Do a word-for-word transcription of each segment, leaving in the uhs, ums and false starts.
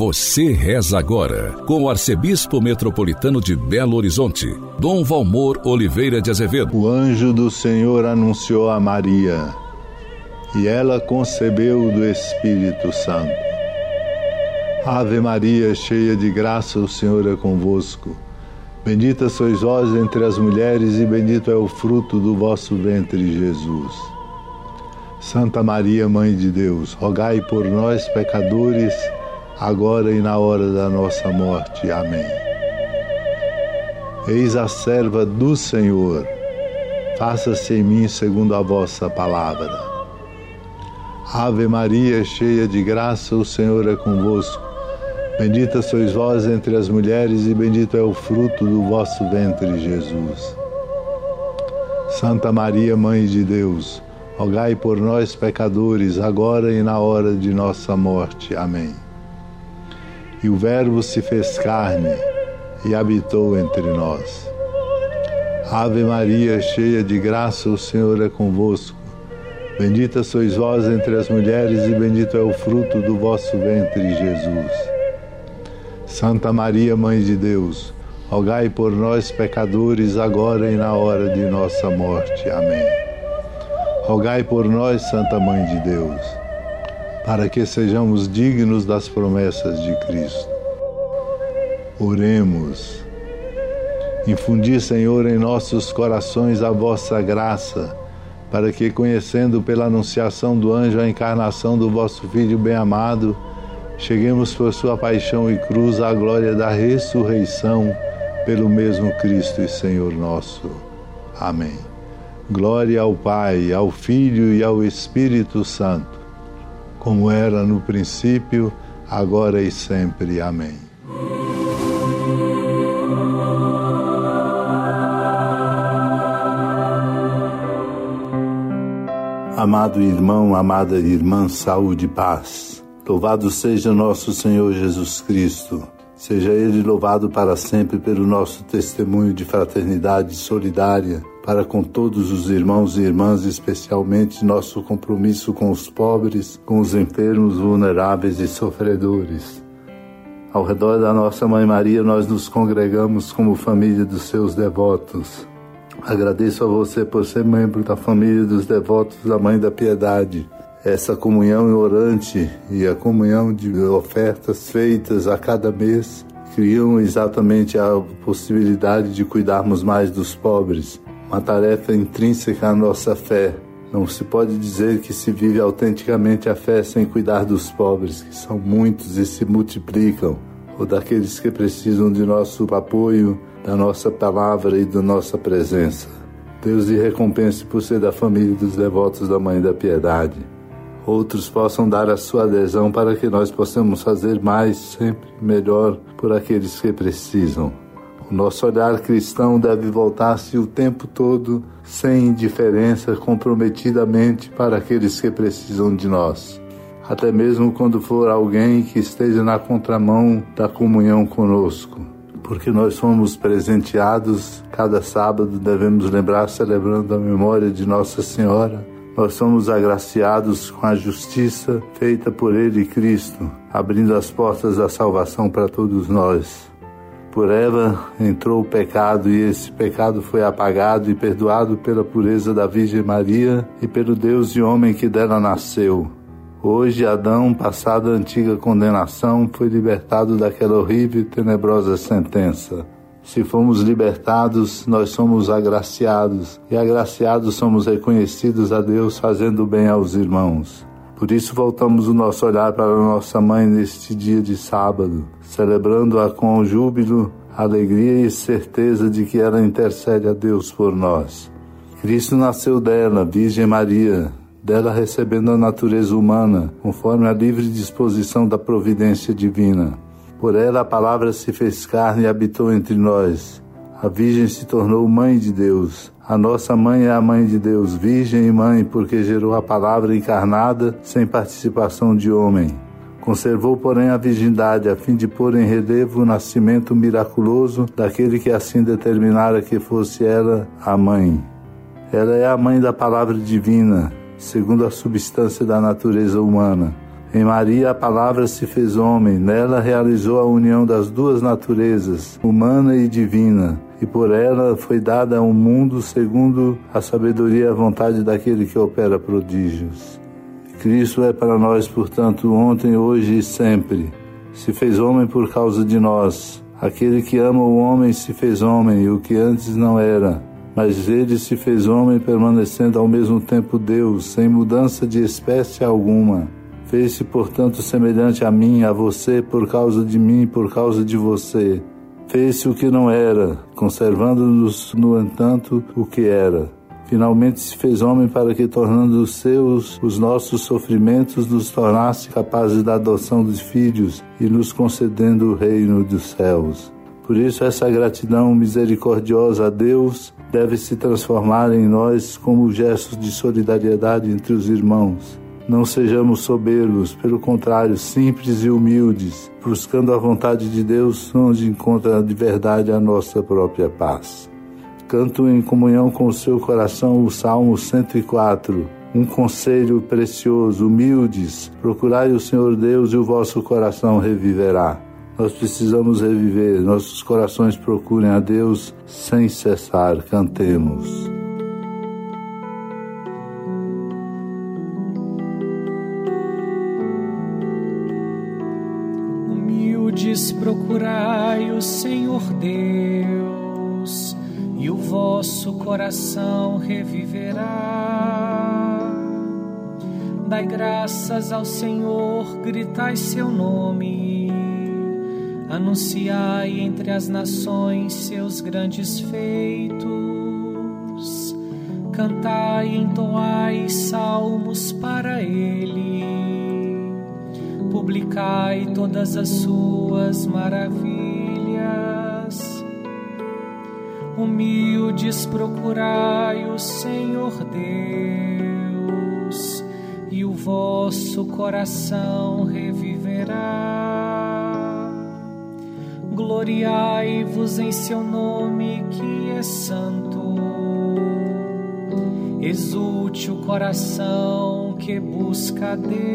Você reza agora com o arcebispo metropolitano de Belo Horizonte, Dom Valmor Oliveira de Azevedo. O anjo do Senhor anunciou a Maria, e ela concebeu do Espírito Santo. Ave Maria, cheia de graça, o Senhor é convosco. Bendita sois vós entre as mulheres, e bendito é o fruto do vosso ventre, Jesus. Santa Maria, Mãe de Deus, rogai por nós, pecadores, agora e na hora da nossa morte. Amém. Eis a serva do Senhor, faça-se em mim segundo a vossa palavra. Ave Maria, cheia de graça, o Senhor é convosco. Bendita sois vós entre as mulheres, e bendito é o fruto do vosso ventre, Jesus. Santa Maria, Mãe de Deus, rogai por nós, pecadores, agora e na hora de nossa morte. Amém. E o Verbo se fez carne e habitou entre nós. Ave Maria, cheia de graça, o Senhor é convosco. Bendita sois vós entre as mulheres, e bendito é o fruto do vosso ventre, Jesus. Santa Maria, Mãe de Deus, rogai por nós, pecadores, agora e na hora de nossa morte. Amém. Rogai por nós, Santa Mãe de Deus, para que sejamos dignos das promessas de Cristo. Oremos. Infundi, Senhor, em nossos corações a vossa graça, para que, conhecendo pela anunciação do anjo a encarnação do vosso Filho bem-amado, cheguemos por sua paixão e cruz à glória da ressurreição, pelo mesmo Cristo e Senhor nosso. Amém. Glória ao Pai, ao Filho e ao Espírito Santo, como era no princípio, agora e sempre. Amém. Amado irmão, amada irmã, saúde e paz. Louvado seja nosso Senhor Jesus Cristo. Seja Ele louvado para sempre pelo nosso testemunho de fraternidade solidária para com todos os irmãos e irmãs, especialmente nosso compromisso com os pobres, com os enfermos, vulneráveis e sofredores. Ao redor da nossa Mãe Maria, nós nos congregamos como família dos seus devotos. Agradeço a você por ser membro da família dos devotos da Mãe da Piedade. Essa comunhão orante e a comunhão de ofertas feitas a cada mês criam exatamente a possibilidade de cuidarmos mais dos pobres, uma tarefa intrínseca à nossa fé. Não se pode dizer que se vive autenticamente a fé sem cuidar dos pobres, que são muitos e se multiplicam, ou daqueles que precisam de nosso apoio, da nossa palavra e da nossa presença. Deus lhe recompense por ser da família dos devotos da Mãe da Piedade. Outros possam dar a sua adesão para que nós possamos fazer mais, sempre melhor, por aqueles que precisam. O nosso olhar cristão deve voltar-se o tempo todo, sem indiferença, comprometidamente para aqueles que precisam de nós. Até mesmo quando for alguém que esteja na contramão da comunhão conosco. Porque nós fomos presenteados, cada sábado devemos lembrar, celebrando a memória de Nossa Senhora, nós somos agraciados com a justiça feita por Ele, Cristo, abrindo as portas da salvação para todos nós. Por ela entrou o pecado, e esse pecado foi apagado e perdoado pela pureza da Virgem Maria e pelo Deus e homem que dela nasceu. Hoje, Adão, passada a antiga condenação, foi libertado daquela horrível e tenebrosa sentença. Se fomos libertados, nós somos agraciados, e agraciados somos reconhecidos a Deus, fazendo bem aos irmãos. Por isso voltamos o nosso olhar para a nossa Mãe neste dia de sábado, celebrando-a com júbilo, alegria e certeza de que ela intercede a Deus por nós. Cristo nasceu dela, Virgem Maria, dela recebendo a natureza humana, conforme a livre disposição da providência divina. Por ela a palavra se fez carne e habitou entre nós. A Virgem se tornou Mãe de Deus. A nossa Mãe é a Mãe de Deus, Virgem e Mãe, porque gerou a palavra encarnada sem participação de homem. Conservou, porém, a virgindade, a fim de pôr em relevo o nascimento miraculoso daquele que assim determinara que fosse ela a Mãe. Ela é a Mãe da palavra divina, segundo a substância da natureza humana. Em Maria, a palavra se fez homem, nela realizou a união das duas naturezas, humana e divina, e por ela foi dada ao mundo segundo a sabedoria e a vontade daquele que opera prodígios. Cristo é para nós, portanto, ontem, hoje e sempre. Se fez homem por causa de nós. Aquele que ama o homem se fez homem, o que antes não era. Mas ele se fez homem permanecendo ao mesmo tempo Deus, sem mudança de espécie alguma. Fez-se, portanto, semelhante a mim, a você, por causa de mim, por causa de você. Fez-se o que não era, conservando-nos, no entanto, o que era. Finalmente se fez homem para que, tornando os seus, os nossos sofrimentos, nos tornasse capazes da adoção de filhos e nos concedendo o reino dos céus. Por isso, essa gratidão misericordiosa a Deus deve se transformar em nós como gestos de solidariedade entre os irmãos. Não sejamos soberbos, pelo contrário, simples e humildes, buscando a vontade de Deus, onde encontra de verdade a nossa própria paz. Canto em comunhão com o seu coração o Salmo cento e quatro, um conselho precioso, humildes, procurai o Senhor Deus e o vosso coração reviverá. Nós precisamos reviver, nossos corações procurem a Deus sem cessar, cantemos. Humildes procurai o Senhor Deus, e o vosso coração reviverá. Dai graças ao Senhor, gritai seu nome, anunciai entre as nações seus grandes feitos, cantai e entoai salmos para ele, publicai todas as suas maravilhas. Humildes procurai o Senhor Deus, e o vosso coração reviverá. Gloriai-vos em seu nome que é santo. Exulte o coração que busca a Deus.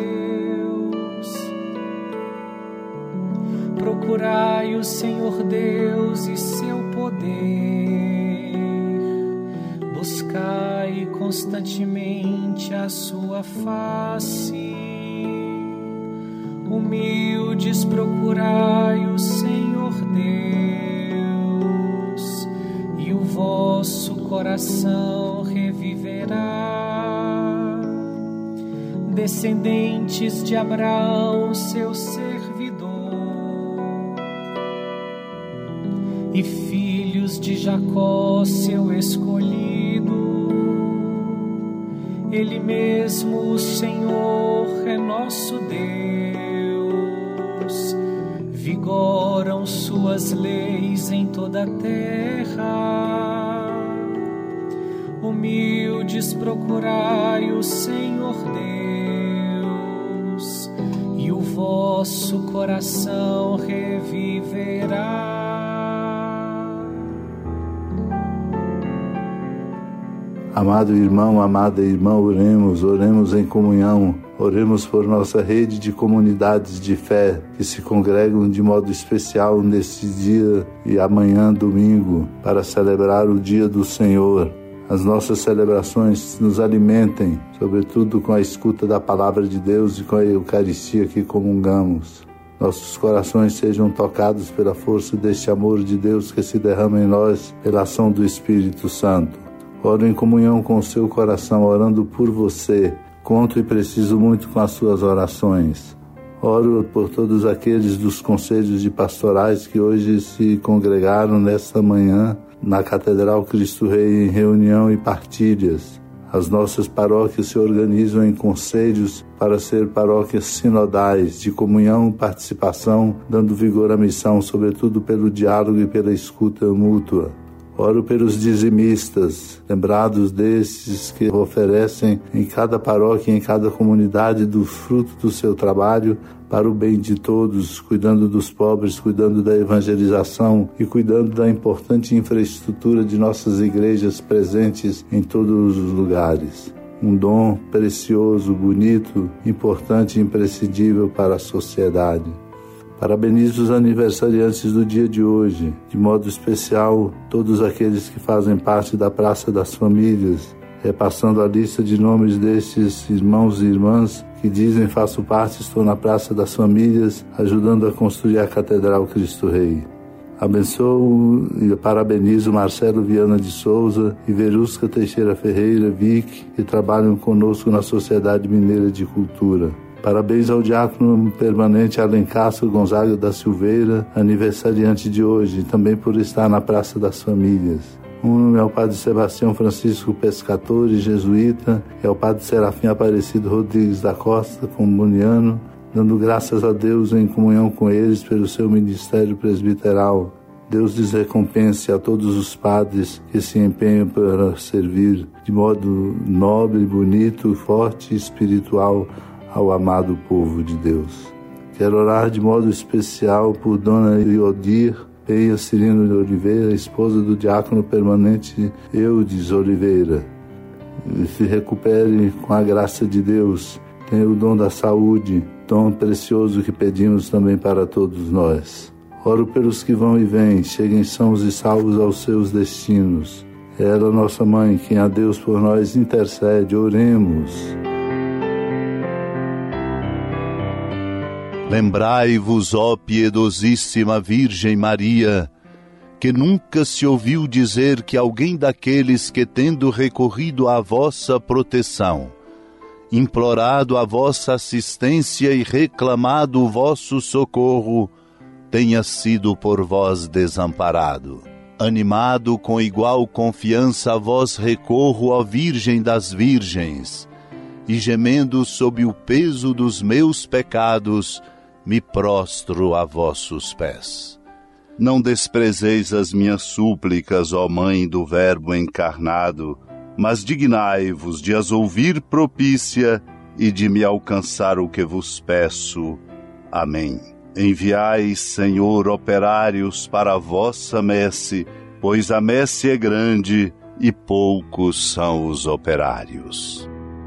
Procurai o Senhor Deus e seu poder. Buscai constantemente a sua face. Humildes procurai o Senhor Deus, e o vosso coração reviverá. Descendentes de Abraão, seu servidor, e filhos de Jacó, seu escolhido, Ele mesmo, o Senhor, é nosso Deus. Vigoram suas leis em toda a terra. Humildes procurai o Senhor Deus, e o vosso coração reviverá. Amado irmão, amada irmã, oremos, oremos em comunhão, oremos por nossa rede de comunidades de fé que se congregam de modo especial neste dia e amanhã, domingo, para celebrar o dia do Senhor. As nossas celebrações nos alimentem, sobretudo com a escuta da palavra de Deus e com a Eucaristia que comungamos. Nossos corações sejam tocados pela força deste amor de Deus que se derrama em nós pela ação do Espírito Santo. Oro em comunhão com o seu coração, orando por você. Conto e preciso muito com as suas orações. Oro por todos aqueles dos conselhos de pastorais que hoje se congregaram nesta manhã na Catedral Cristo Rei em reunião e partilhas. As nossas paróquias se organizam em conselhos para ser paróquias sinodais, de comunhão e participação, dando vigor à missão, sobretudo pelo diálogo e pela escuta mútua. Oro pelos dizimistas, lembrados desses que oferecem em cada paróquia, em cada comunidade, do fruto do seu trabalho para o bem de todos, cuidando dos pobres, cuidando da evangelização e cuidando da importante infraestrutura de nossas igrejas presentes em todos os lugares. um dom precioso, bonito, importante e imprescindível para a sociedade. Parabenizo os aniversariantes do dia de hoje, de modo especial todos aqueles que fazem parte da Praça das Famílias, repassando a lista de nomes destes irmãos e irmãs que dizem: faço parte, estou na Praça das Famílias, ajudando a construir a Catedral Cristo Rei. Abençoo e parabenizo Marcelo Viana de Souza e Verusca Teixeira Ferreira, Vic, que trabalham conosco na Sociedade Mineira de Cultura. Parabéns ao diácono permanente Alencastro Gonzaga da Silveira, aniversariante de hoje, também por estar na Praça das Famílias. Um nome é o Padre Sebastião Francisco Pescatore, jesuíta, e ao Padre Serafim Aparecido Rodrigues da Costa, comuniano, dando graças a Deus em comunhão com eles pelo seu ministério presbiteral. Deus lhes recompense a todos os padres que se empenham para servir de modo nobre, bonito, forte e espiritual ao amado povo de Deus. Quero orar de modo especial por Dona Iodir Peia Cirino de Oliveira, esposa do diácono permanente Eudes Oliveira. Se recupere com a graça de Deus, tenha o dom da saúde, dom precioso que pedimos também para todos nós. Oro pelos que vão e vêm, cheguem sãos e salvos aos seus destinos. É ela, nossa mãe, quem a Deus por nós intercede. Oremos. Lembrai-vos, ó piedosíssima Virgem Maria, que nunca se ouviu dizer que alguém daqueles que, tendo recorrido à vossa proteção, implorado a vossa assistência e reclamado o vosso socorro, tenha sido por vós desamparado. Animado com igual confiança a vós recorro, ó Virgem das Virgens, e gemendo sob o peso dos meus pecados, me prostro a vossos pés. Não desprezeis as minhas súplicas, ó Mãe do Verbo encarnado, mas dignai-vos de as ouvir propícia e de me alcançar o que vos peço. Amém. Enviai, Senhor, operários para a vossa messe, pois a messe é grande e poucos são os operários.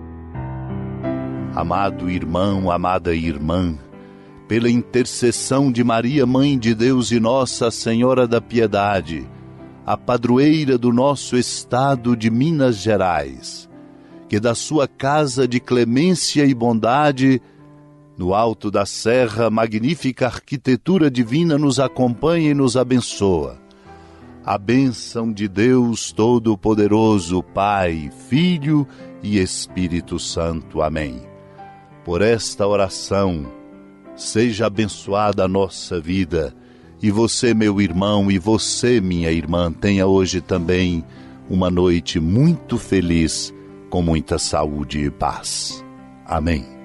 Amado irmão, amada irmã, pela intercessão de Maria, Mãe de Deus e Nossa Senhora da Piedade, a padroeira do nosso estado de Minas Gerais, que da sua casa de clemência e bondade, no alto da serra, magnífica arquitetura divina nos acompanha e nos abençoa. A bênção de Deus Todo-Poderoso, Pai, Filho e Espírito Santo. Amém. Por esta oração, seja abençoada a nossa vida, e você, meu irmão, e você, minha irmã, tenha hoje também uma noite muito feliz, com muita saúde e paz. Amém.